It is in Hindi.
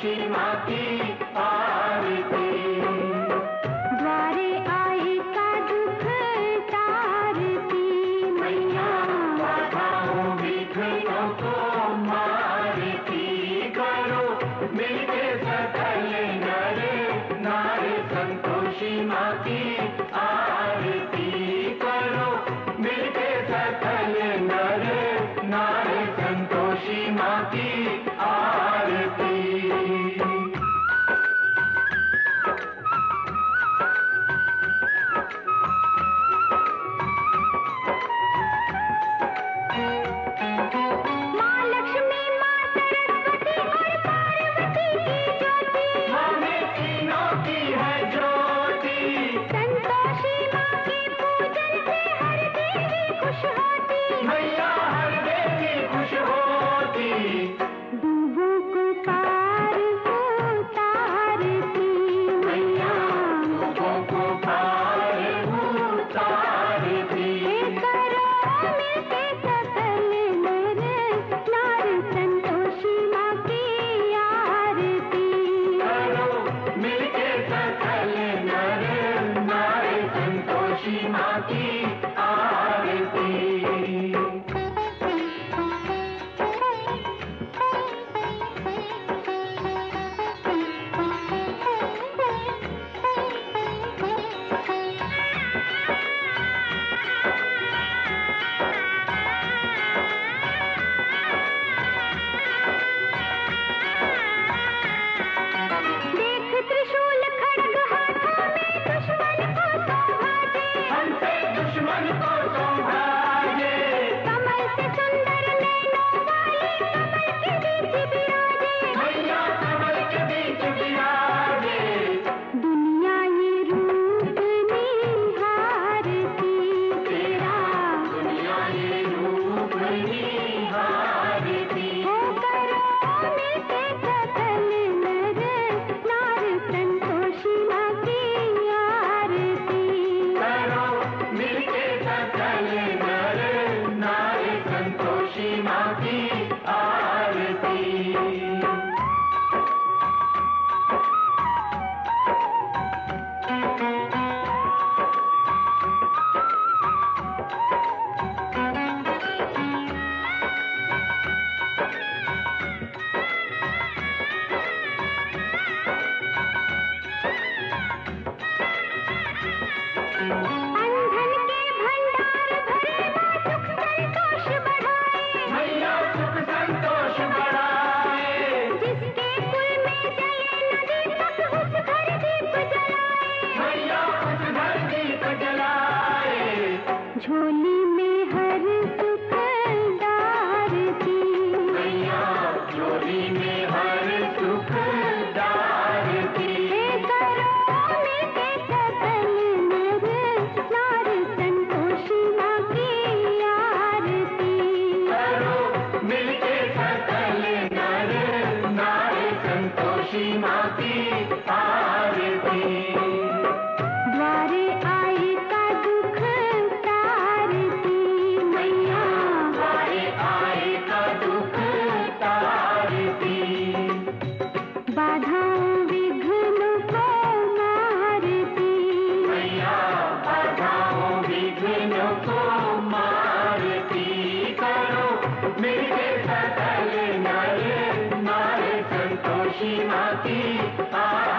संतोषी माँ की आरती। द्वारे आई का दुख तारती मैया, बाधाओं विघ्नों को मारती। करो मिलके सकल नर नारी संतोषी माँ की आरती। करो मिलके सकल नर नारी संतोषी माँ की आरती। माँ लक्ष्मी, माँ सरस्वती और पार्वती की ज्योति, हमें तीनों की है ज्योति। संतोषी माँ के पूजन से हर देवी खुश होती, मैया हर देवी खुश होती। डूबों को पार उतारती मैया, लोगों को पार उतारती। करो मिलके सकल नर नारी संतोषी माँ की आरती। करो मिलके सकल नर नारी संतोषी माँ की आरती। देख त्रिशूल खड्ग हाथों में, दुश्मन को संभाले, हमसे दुश्मन को संभाले। कमल से सुंदर नैनों वाली कमल के बीच विराजे, मैया कमल के बीच विराजे। दुनिया ये रूप निहारती तेरा, दुनिया ये रूप निहारती। हो करो मिलके सकल नर नारी संतोषी माँ की आरती। करो मिलके सकल नर नारी संतोषी माँ की आरती। अंधन के भंडार भरे माँ सुख संतोष बढ़ाए, मैया सुख संतोष बढ़ाए। जिसके कुल में जले नदी तक उस घर दीप जलाए, मैया उस घर दीप जलाए। झोली में हर सुख डारती मैया झोली में हर सुख डारती। करो मिलके सकल नर नारी संतोषी माँ की आरती। करो मिलके सकल नर नारी संतोषी माँ की आरती। द्वारे आई का दुख तारती मैया, द्वारे आए का दुख तारती। बाधाओं विघ्नों को मारती मैया बाधाओं विघ्नों को मारती। करो मिलके सकल नर नारी संतोषी माँ की आरती।